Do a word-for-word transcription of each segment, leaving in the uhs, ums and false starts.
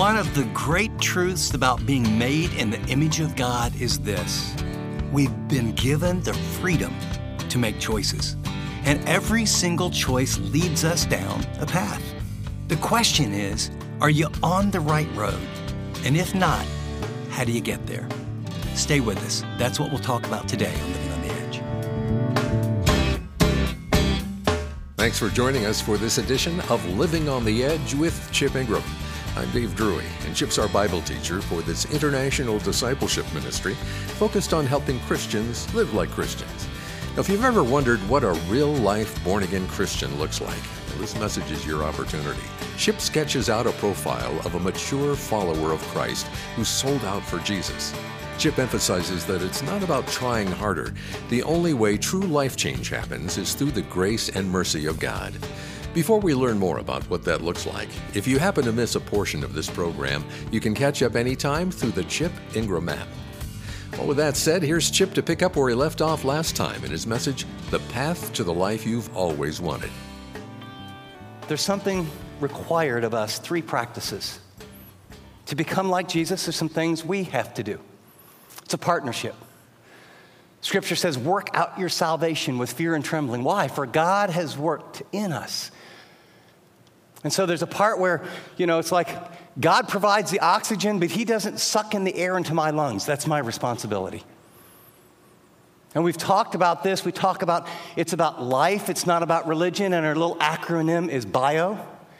One of the great truths about being made in the image of God is this: we've been given the freedom to make choices, and every single choice leads us down a path. The question is, are you on the right road? And if not, how do you get there? Stay with us. That's what we'll talk about today on Living on the Edge. Thanks for joining us for this edition of Living on the Edge with Chip Ingram. I'm Dave Drury, and Chip's our Bible teacher for this international discipleship ministry focused on helping Christians live like Christians. Now, if you've ever wondered what a real-life born-again Christian looks like, well, this message is your opportunity. Chip sketches out a profile of a mature follower of Christ who's sold out for Jesus. Chip emphasizes that it's not about trying harder. The only way true life change happens is through the grace and mercy of God. Before we learn more about what that looks like, if you happen to miss a portion of this program, you can catch up anytime through the Chip Ingram app. Well, with that said, here's Chip to pick up where he left off last time in his message, The Path to the Life You've Always Wanted. There's something required of us, three practices. To become like Jesus, there's some things we have to do. It's a partnership. Scripture says, work out your salvation with fear and trembling. Why? For God has worked in us. And so there's a part where, you know, it's like God provides the oxygen, but he doesn't suck in the air into my lungs. That's my responsibility. And we've talked about this. We talk about it's about life. It's not about religion. And our little acronym is BIO.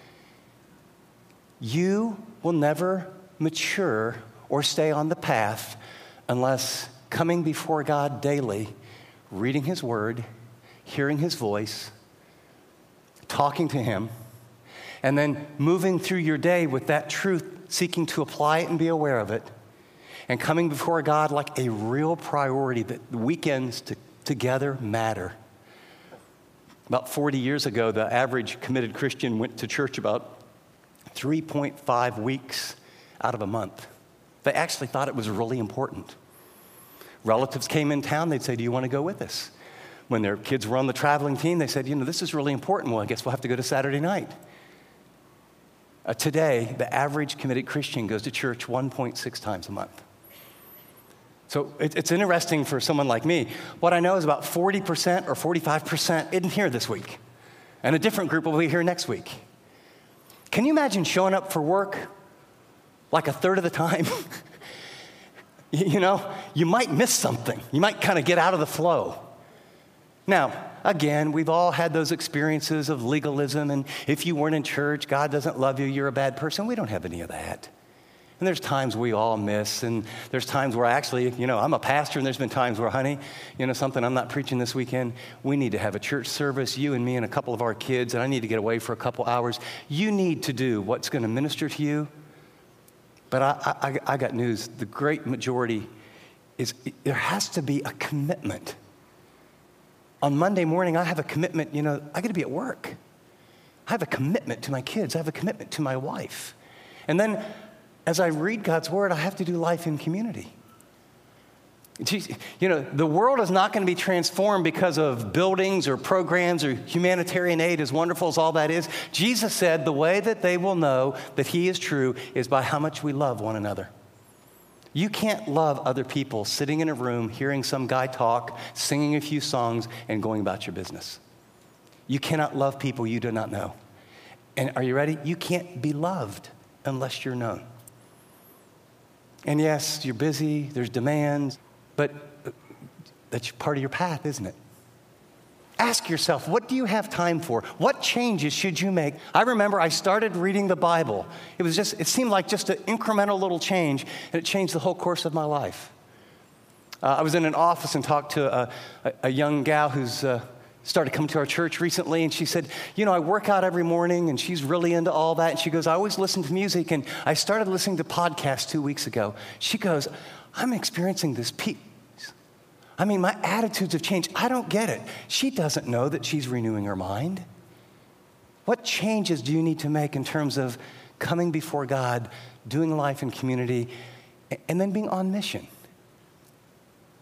You will never mature or stay on the path unless coming before God daily, reading his word, hearing his voice, talking to him, and then moving through your day with that truth, seeking to apply it and be aware of it, and coming before God like a real priority that the weekends to, together matter. About forty years ago, the average committed Christian went to church about three point five weeks out of a month. They actually thought it was really important. Relatives came in town, they'd say, do you want to go with us? When their kids were on the traveling team, they said, you know, this is really important. Well, I guess we'll have to go to Saturday night. Uh, today, the average committed Christian goes to church one point six times a month. So it, it's interesting for someone like me. What I know is about forty percent or forty-five percent isn't here this week. And a different group will be here next week. Can you imagine showing up for work like a third of the time? You know, you might miss something. You might kind of get out of the flow. Now, again, we've all had those experiences of legalism, and if you weren't in church, God doesn't love you, you're a bad person. We don't have any of that. And there's times we all miss, and there's times where actually, you know, I'm a pastor, and there's been times where, honey, you know something, I'm not preaching this weekend. We need to have a church service, you and me and a couple of our kids, and I need to get away for a couple hours. You need to do what's going to minister to you. But I, I, I got news. The great majority is there has to be a commitment. On Monday morning, I have a commitment. You know, I got to be at work. I have a commitment to my kids. I have a commitment to my wife. And then as I read God's word, I have to do life in community. You know, the world is not going to be transformed because of buildings or programs or humanitarian aid, as wonderful as all that is. Jesus said the way that they will know that he is true is by how much we love one another. You can't love other people sitting in a room, hearing some guy talk, singing a few songs, and going about your business. You cannot love people you do not know. And are you ready? You can't be loved unless you're known. And yes, you're busy, there's demands. But that's part of your path, isn't it? Ask yourself, what do you have time for? What changes should you make? I remember I started reading the Bible. It was just, it seemed like just an incremental little change, and it changed the whole course of my life. Uh, I was in an office and talked to a, a, a young gal who's uh, started coming to our church recently, and she said, you know, I work out every morning, and she's really into all that. And she goes, I always listen to music, and I started listening to podcasts two weeks ago. She goes, I'm experiencing this peace. I mean, my attitudes have changed. I don't get it. She doesn't know that she's renewing her mind. What changes do you need to make in terms of coming before God, doing life in community, and then being on mission?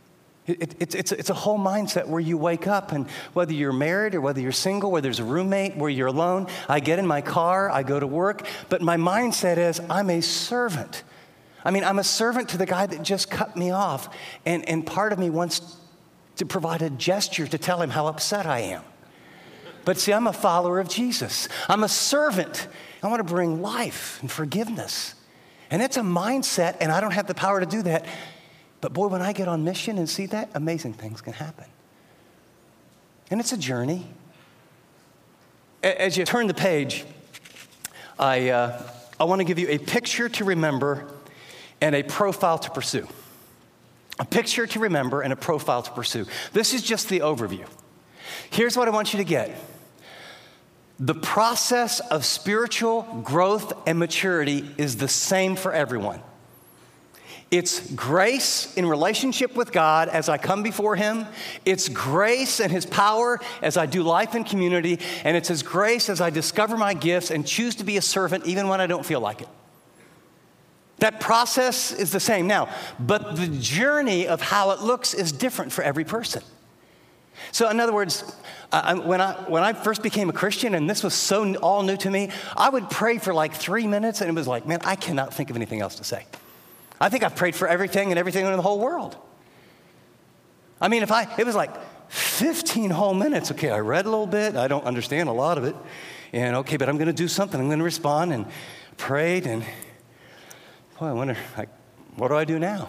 It, it, it's, it's, it's a whole mindset where you wake up, and whether you're married or whether you're single, whether there's a roommate, where you're alone, I get in my car, I go to work, but my mindset is I'm a servant. I mean, I'm a servant to the guy that just cut me off, and, and part of me wants to provide a gesture to tell him how upset I am. But see, I'm a follower of Jesus. I'm a servant. I want to bring life and forgiveness. And it's a mindset, and I don't have the power to do that. But boy, when I get on mission and see that, amazing things can happen. And it's a journey. As you turn the page, I, uh, I want to give you a picture to remember and a profile to pursue. A picture to remember and a profile to pursue. This is just the overview. Here's what I want you to get. The process of spiritual growth and maturity is the same for everyone. It's grace in relationship with God as I come before Him. It's grace and His power as I do life in community. And it's His grace as I discover my gifts and choose to be a servant even when I don't feel like it. That process is the same now, but the journey of how it looks is different for every person. So in other words, uh, when I when I first became a Christian, and this was so all new to me, I would pray for like three minutes, and it was like, man, I cannot think of anything else to say. I think I've prayed for everything and everything in the whole world. I mean, if I, it was like fifteen whole minutes. Okay, I read a little bit. I don't understand a lot of it. And okay, but I'm going to do something. I'm going to respond, and prayed. And boy, I wonder, like, what do I do now?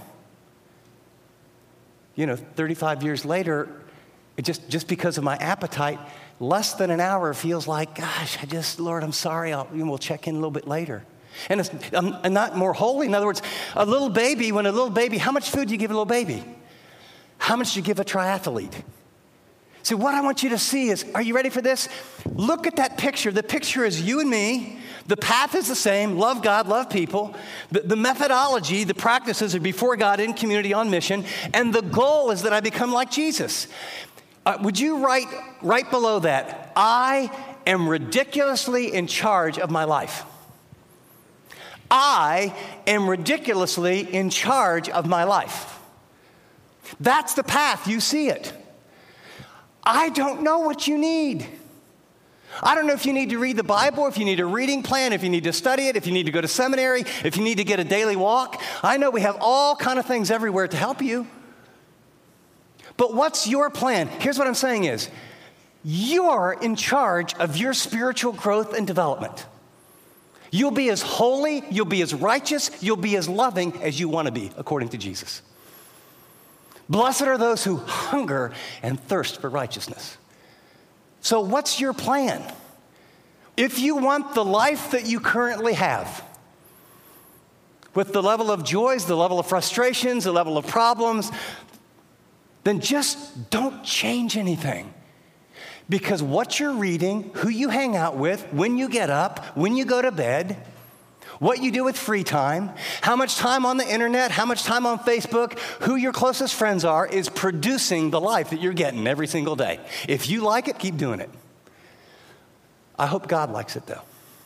You know, thirty-five years later, it just, just because of my appetite, less than an hour feels like, gosh, I just, Lord, I'm sorry. I'll, you know, we'll check in a little bit later. And it's I'm, I'm not more holy. In other words, a little baby, when a little baby, how much food do you give a little baby? How much do you give a triathlete? So what I want you to see is, are you ready for this? Look at that picture. The picture is you and me. The path is the same. Love God, love people. The, the methodology, the practices are before God in community on mission. And the goal is that I become like Jesus. Uh, would you write right below that, I am ridiculously in charge of my life. I am ridiculously in charge of my life. That's the path. You see it. I don't know what you need. I don't know if you need to read the Bible, if you need a reading plan, if you need to study it, if you need to go to seminary, if you need to get a daily walk. I know we have all kind of things everywhere to help you. But what's your plan? Here's what I'm saying is, you're in charge of your spiritual growth and development. You'll be as holy, you'll be as righteous, you'll be as loving as you want to be, according to Jesus. Blessed are those who hunger and thirst for righteousness. So what's your plan? If you want the life that you currently have, with the level of joys, the level of frustrations, the level of problems, then just don't change anything. Because what you're reading, who you hang out with, when you get up, when you go to bed, what you do with free time, how much time on the internet, how much time on Facebook, who your closest friends are, is producing the life that you're getting every single day. If you like it, keep doing it. I hope God likes it, though.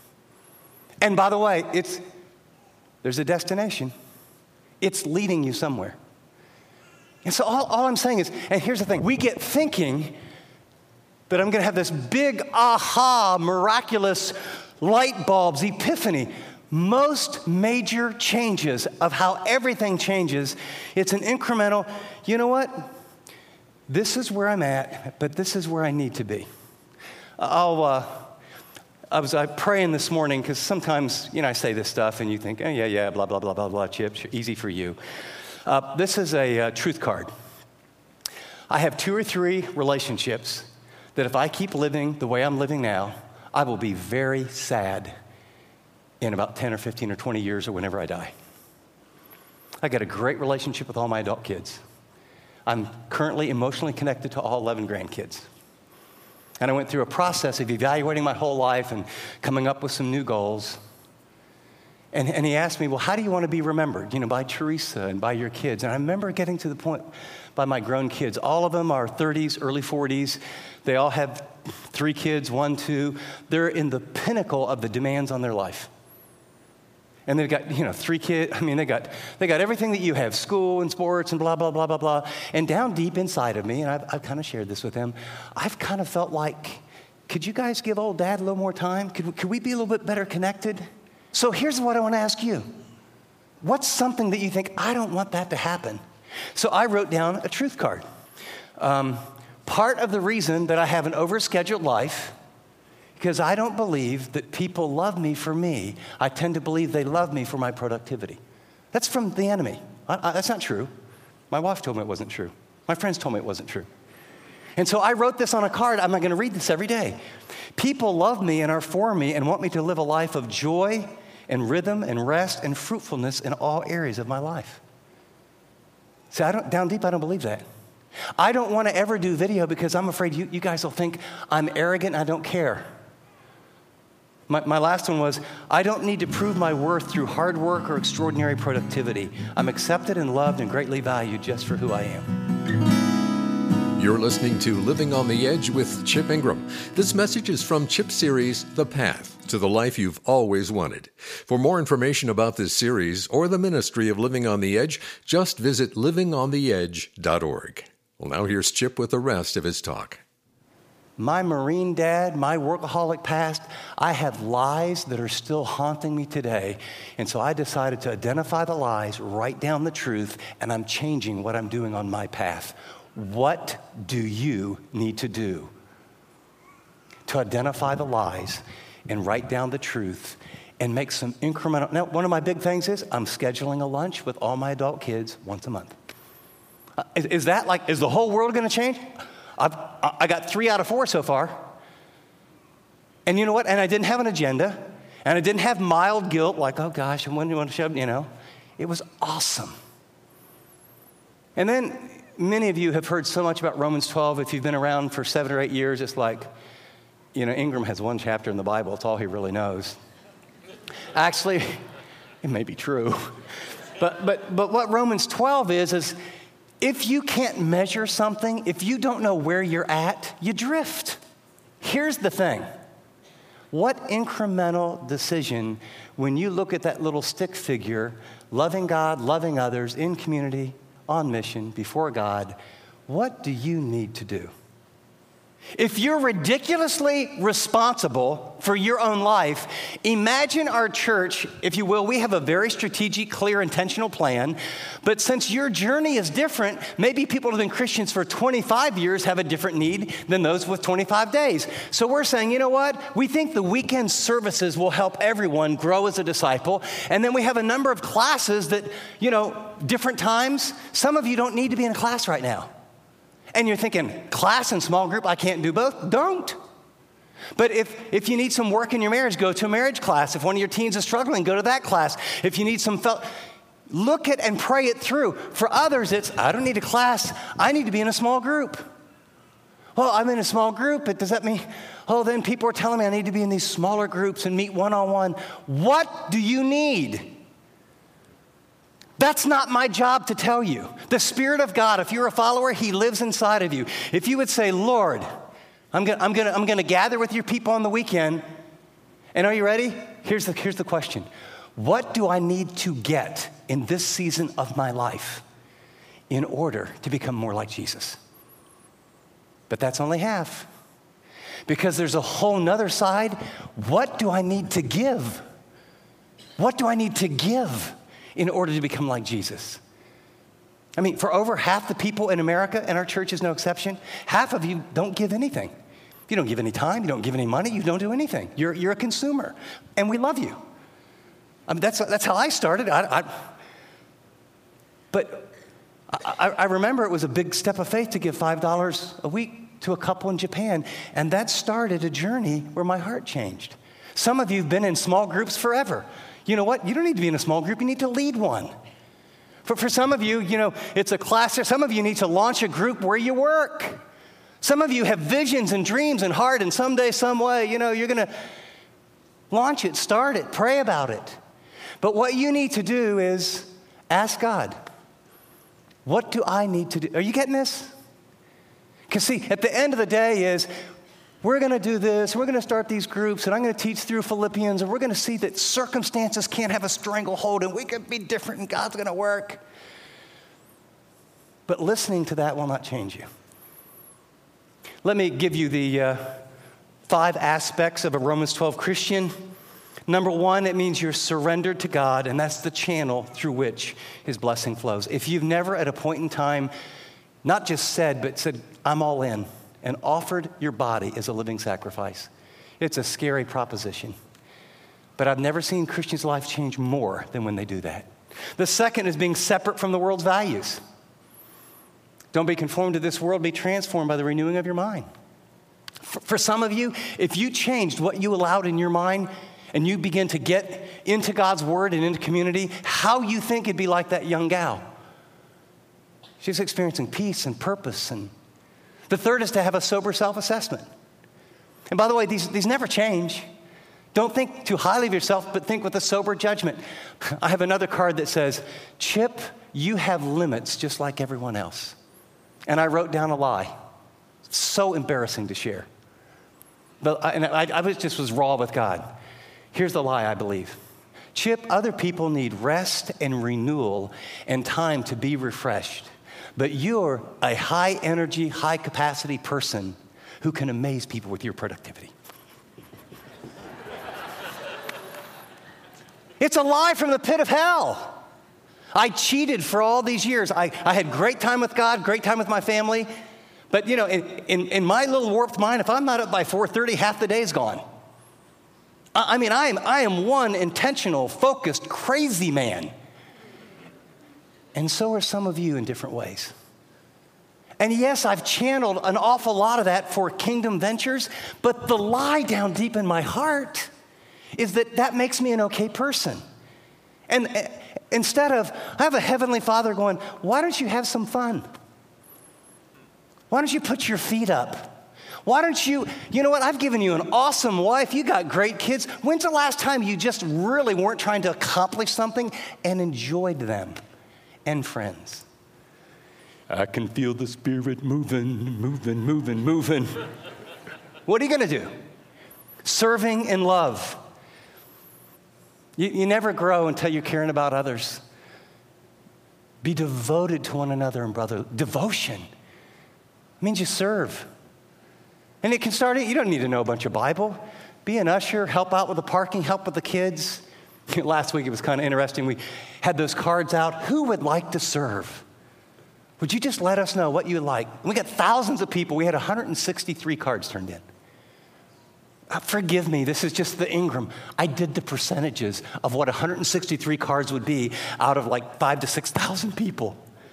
And by the way, it's there's a destination. It's leading you somewhere. And so all, all I'm saying is, and here's the thing, we get thinking that I'm going to have this big aha, miraculous light bulbs, epiphany. Most major changes of how everything changes, it's an incremental, you know what? This is where I'm at, but this is where I need to be. I'll, uh, I was uh, praying this morning because sometimes, you know, I say this stuff and you think, oh, yeah, yeah, blah, blah, blah, blah, blah, Chip, easy for you. Uh, this is a uh, truth card. I have two or three relationships that if I keep living the way I'm living now, I will be very sad in about ten or fifteen or twenty years or whenever I die. I got a great relationship with all my adult kids. I'm currently emotionally connected to all eleven grandkids. And I went through a process of evaluating my whole life and coming up with some new goals. And, and he asked me, well, how do you want to be remembered? You know, by Teresa and by your kids. And I remember getting to the point by my grown kids. All of them are thirties, early forties. They all have three kids, one, two. They're in the pinnacle of the demands on their life. And they've got, you know, three kids. I mean, they got they got everything that you have, school and sports and blah, blah, blah, blah, blah. And down deep inside of me, and I've, I've kind of shared this with them, I've kind of felt like, could you guys give old dad a little more time? Could, could we be a little bit better connected? So here's what I want to ask you. What's something that you think, I don't want that to happen? So I wrote down a truth card. Um, part of the reason that I have an overscheduled life, because I don't believe that people love me for me. I tend to believe they love me for my productivity. That's from the enemy. I, I, that's not true. My wife told me it wasn't true. My friends told me it wasn't true. And so I wrote this on a card. I'm not going to read this every day. People love me and are for me and want me to live a life of joy and rhythm and rest and fruitfulness in all areas of my life. See, I don't, down deep, I don't believe that. I don't want to ever do video because I'm afraid you, you guys will think I'm arrogant and I don't care. My, my last one was, I don't need to prove my worth through hard work or extraordinary productivity. I'm accepted and loved and greatly valued just for who I am. You're listening to Living on the Edge with Chip Ingram. This message is from Chip's series, The Path to the Life You've Always Wanted. For more information about this series or the ministry of Living on the Edge, just visit living on the edge dot org. Well, now here's Chip with the rest of his talk. My Marine dad, my workaholic past, I have lies that are still haunting me today. And so I decided to identify the lies, write down the truth, and I'm changing what I'm doing on my path. What do you need to do to identify the lies and write down the truth and make some incremental? Now, one of my big things is I'm scheduling a lunch with all my adult kids once a month. Uh, is, is that like, is the whole world going to change? I've, I got three out of four so far. And you know what? And I didn't have an agenda. And I didn't have mild guilt like, oh gosh, when do you want to show up? You know, it was awesome. And then many of you have heard so much about Romans twelve. If you've been around for seven or eight years, it's like, you know, Ingram has one chapter in the Bible. It's all he really knows. Actually, it may be true. But, but, but what Romans twelve is, is if you can't measure something, if you don't know where you're at, you drift. Here's the thing. What incremental decision, when you look at that little stick figure, loving God, loving others, in community, on mission, before God, what do you need to do? If you're ridiculously responsible for your own life, imagine our church, if you will. We have a very strategic, clear, intentional plan. But since your journey is different, maybe people who've been Christians for twenty-five years have a different need than those with twenty-five days. So we're saying, you know what? We think the weekend services will help everyone grow as a disciple. And then we have a number of classes that, you know, different times. Some of you don't need to be in a class right now. And you're thinking, class and small group, I can't do both. Don't. But if, if you need some work in your marriage, go to a marriage class. If one of your teens is struggling, go to that class. If you need some, fel- look at and pray it through. For others, it's, I don't need a class. I need to be in a small group. Well, I'm in a small group, but does that mean, oh, then people are telling me I need to be in these smaller groups and meet one-on-one. What do you need? That's not my job to tell you. The Spirit of God, if you're a follower, He lives inside of you. If you would say, Lord, I'm going I'm gonna, I'm gonna gather with your people on the weekend, and are you ready? Here's the, here's the question. What do I need to get in this season of my life in order to become more like Jesus? But that's only half. Because there's a whole nother side. What do I need to give? What do I need to give in order to become like Jesus? I mean, for over half the people in America, and our church is no exception, half of you don't give anything. You don't give any time, you don't give any money, you don't do anything. You're, you're a consumer, and we love you. I mean, that's, that's how I started. I, I, but I, I remember it was a big step of faith to give five dollars a week to a couple in Japan, and that started a journey where my heart changed. Some of you have been in small groups forever. You know what? You don't need to be in a small group. You need to lead one. For, for some of you, you know, it's a class. Some of you need to launch a group where you work. Some of you have visions and dreams and heart, and someday, some way, you know, you're going to launch it, start it, pray about it. But what you need to do is ask God, what do I need to do? Are you getting this? Because see, at the end of the day is, we're going to do this, we're going to start these groups, and I'm going to teach through Philippians, and we're going to see that circumstances can't have a stranglehold, and we can be different, and God's going to work. But listening to that will not change you. Let me give you the uh, five aspects of a Romans twelve Christian. Number one, it means you're surrendered to God, and that's the channel through which his blessing flows. If you've never at a point in time not just said, but said, I'm all in, and offered your body as a living sacrifice, it's a scary proposition. But I've never seen Christians' life change more than when they do that. The second is being separate from the world's values. Don't be conformed to this world, be transformed by the renewing of your mind. For, for some of you, if you changed what you allowed in your mind and you begin to get into God's word and into community, how you think it'd be like that young gal. She's experiencing peace and purpose. And the third is to have a sober self-assessment. And by the way, these, these never change. Don't think too highly of yourself, but think with a sober judgment. I have another card that says, Chip, you have limits just like everyone else. And I wrote down a lie. So embarrassing to share. But I, and I, I was just was raw with God. Here's the lie I believe. Chip, other people need rest and renewal and time to be refreshed. But you're a high energy, high capacity person who can amaze people with your productivity. It's a lie from the pit of hell. I cheated for all these years. I, I had great time with God, great time with my family. But, you know, in, in, in my little warped mind, if I'm not up by four thirty, half the day's gone. I, I mean, I am, I am one intentional, focused, crazy man. And so are some of you in different ways. And yes, I've channeled an awful lot of that for kingdom ventures, but the lie down deep in my heart is that that makes me an okay person. And uh, instead of, I have a heavenly Father going, why don't you have some fun? Why don't you put your feet up? Why don't you, you know what, I've given you an awesome wife, you got great kids. When's the last time you just really weren't trying to accomplish something and enjoyed them and friends? I can feel the Spirit moving, moving, moving, moving. What are you going to do? Serving in love. You, you never grow until you're caring about others. Be devoted to one another and brother. Devotion means you serve. And it can start, you don't need to know a bunch of Bible. Be an usher, help out with the parking, help with the kids. Last week it was kind of interesting. We had those cards out. Who would like to serve? Would you just let us know what you would like? We got thousands of people. We had one hundred sixty-three cards turned in. Uh, forgive me, this is just the Ingram. I did the percentages of what one hundred sixty-three cards would be out of like five to six thousand people.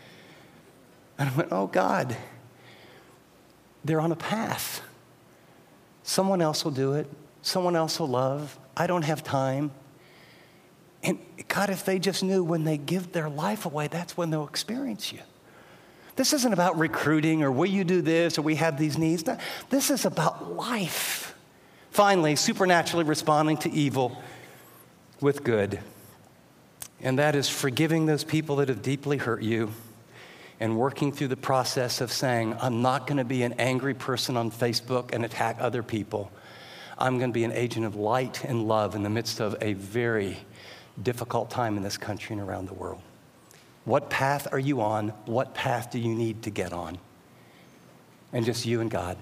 And I went, oh God, they're on a path. Someone else will do it. Someone else will love. I don't have time. And God, if they just knew when they give their life away, that's when they'll experience you. This isn't about recruiting or will you do this or we have these needs. No, this is about life. Finally, supernaturally responding to evil with good. And that is forgiving those people that have deeply hurt you and working through the process of saying, I'm not going to be an angry person on Facebook and attack other people. I'm going to be an agent of light and love in the midst of a very difficult time in this country and around the world. What path are you on? What path do you need to get on? And just you and God.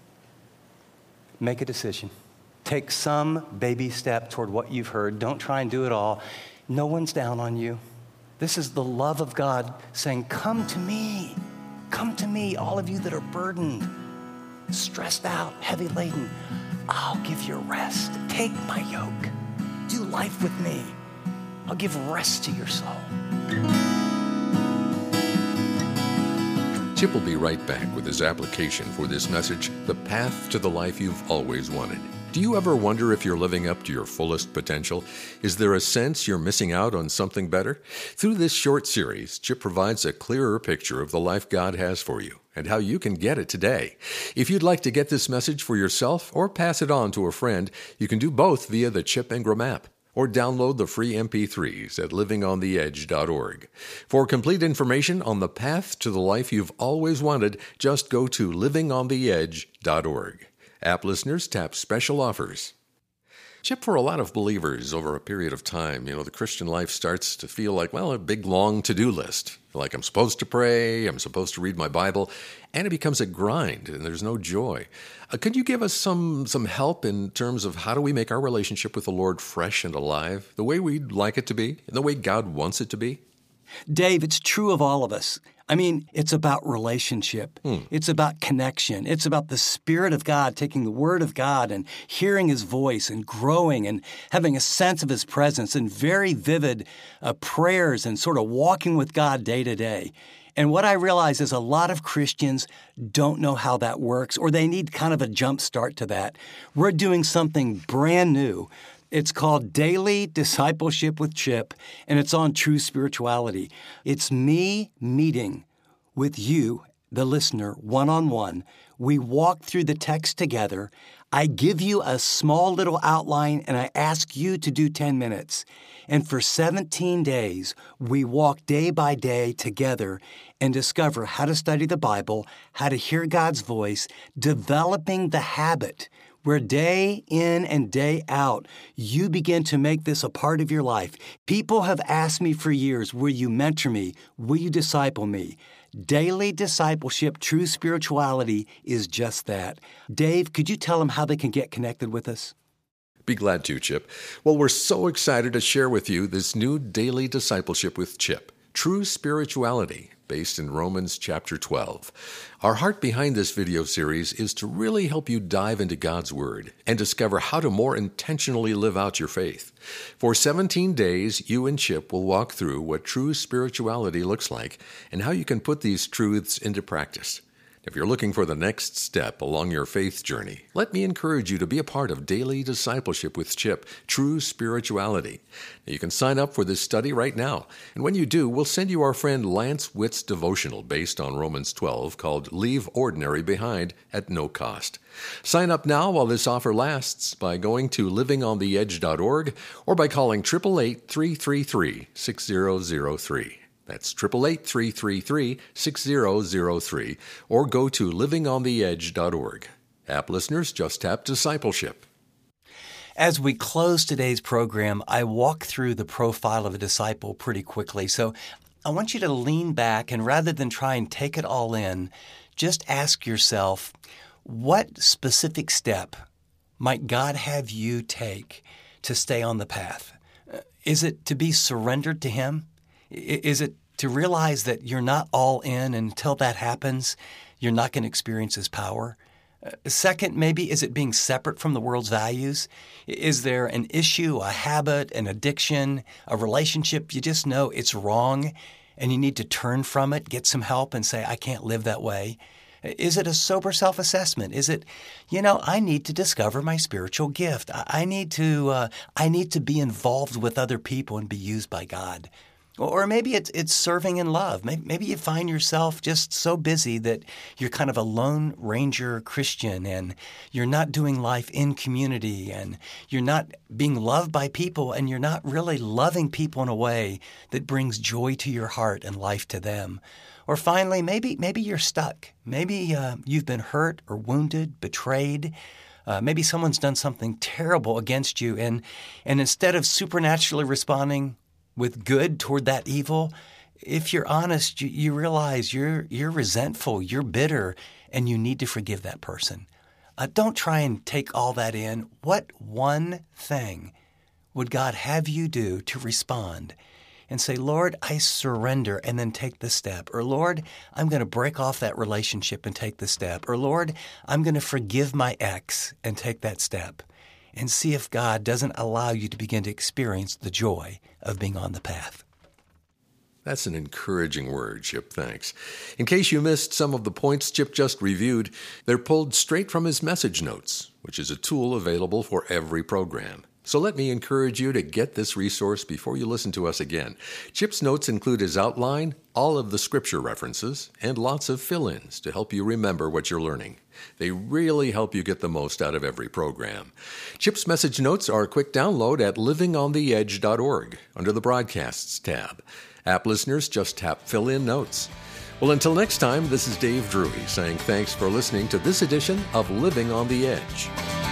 Make a decision. Take some baby step toward what you've heard. Don't try and do it all. No one's down on you. This is the love of God saying, come to me. Come to me, all of you that are burdened, stressed out, heavy laden. I'll give you rest. Take my yoke. Do life with me. I'll give rest to your soul. Chip will be right back with his application for this message, The Path to the Life You've Always Wanted. Do you ever wonder if you're living up to your fullest potential? Is there a sense you're missing out on something better? Through this short series, Chip provides a clearer picture of the life God has for you and how you can get it today. If you'd like to get this message for yourself or pass it on to a friend, you can do both via the Chip Ingram app, or download the free M P threes at living on the edge dot org. For complete information on the path to the life you've always wanted, just go to living on the edge dot org. App listeners, tap Special Offers. Chip, for a lot of believers over a period of time, you know, the Christian life starts to feel like, well, a big, long to-do list. Like I'm supposed to pray, I'm supposed to read my Bible, and it becomes a grind, and there's no joy. Uh, could you give us some some help in terms of how do we make our relationship with the Lord fresh and alive, the way we'd like it to be, the way God wants it to be? Dave, it's true of all of us. I mean, it's about relationship. Hmm. It's about connection. It's about the Spirit of God taking the Word of God and hearing His voice and growing and having a sense of His presence and very vivid uh, prayers and sort of walking with God day to day. And what I realize is a lot of Christians don't know how that works, or they need kind of a jump start to that. We're doing something brand new. It's called Daily Discipleship with Chip, and it's on True Spirituality. It's me meeting with you, the listener, one-on-one. We walk through the text together. I give you a small little outline, and I ask you to do ten minutes. And for seventeen days, we walk day by day together and discover how to study the Bible, how to hear God's voice, developing the habit where day in and day out, you begin to make this a part of your life. People have asked me for years, will you mentor me? Will you disciple me? Daily Discipleship, True Spirituality is just that. Dave, could you tell them how they can get connected with us? Be glad to, Chip. Well, we're so excited to share with you this new Daily Discipleship with Chip, True Spirituality, based in Romans chapter twelve. Our heart behind this video series is to really help you dive into God's Word and discover how to more intentionally live out your faith. For seventeen days, you and Chip will walk through what true spirituality looks like and how you can put these truths into practice. If you're looking for the next step along your faith journey, let me encourage you to be a part of Daily Discipleship with Chip, True Spirituality. Now, you can sign up for this study right now, and when you do, we'll send you our friend Lance Witt's devotional based on Romans twelve called Leave Ordinary Behind at no cost. Sign up now while this offer lasts by going to living on the edge dot org or by calling eight eight eight, three three three, six zero zero three. That's eight eight eight, three three three, six zero zero three, or go to living on the edge dot org. App listeners, just tap Discipleship. As we close today's program, I walk through the profile of a disciple pretty quickly. So I want you to lean back and rather than try and take it all in, just ask yourself, what specific step might God have you take to stay on the path? Is it to be surrendered to Him? Is it to realize that you're not all in, and until that happens, you're not going to experience His power? Uh, second, maybe, is it being separate from the world's values? Is there an issue, a habit, an addiction, a relationship you just know it's wrong and you need to turn from it, get some help and say, I can't live that way? Is it a sober self-assessment? Is it, you know, I need to discover my spiritual gift. I, I need to, uh, I need to be involved with other people and be used by God. Or maybe it's it's serving in love. Maybe, maybe you find yourself just so busy that you're kind of a lone ranger Christian and you're not doing life in community and you're not being loved by people and you're not really loving people in a way that brings joy to your heart and life to them. Or finally, maybe maybe you're stuck. Maybe uh, you've been hurt or wounded, betrayed. Uh, maybe someone's done something terrible against you, and and instead of supernaturally responding with good toward that evil, if you're honest, you, you realize you're you're resentful, you're bitter, and you need to forgive that person. Uh, don't try and take all that in. What one thing would God have you do to respond and say, Lord, I surrender, and then take the step? Or Lord, I'm going to break off that relationship and take the step. Or Lord, I'm going to forgive my ex and take that step. And see if God doesn't allow you to begin to experience the joy of being on the path. That's an encouraging word, Chip. Thanks. In case you missed some of the points Chip just reviewed, they're pulled straight from his message notes, which is a tool available for every program. So let me encourage you to get this resource before you listen to us again. Chip's notes include his outline, all of the scripture references, and lots of fill-ins to help you remember what you're learning. They really help you get the most out of every program. Chip's message notes are a quick download at living on the edge dot org under the Broadcasts tab. App listeners, just tap Fill In Notes. Well, until next time, this is Dave Drury saying thanks for listening to this edition of Living on the Edge.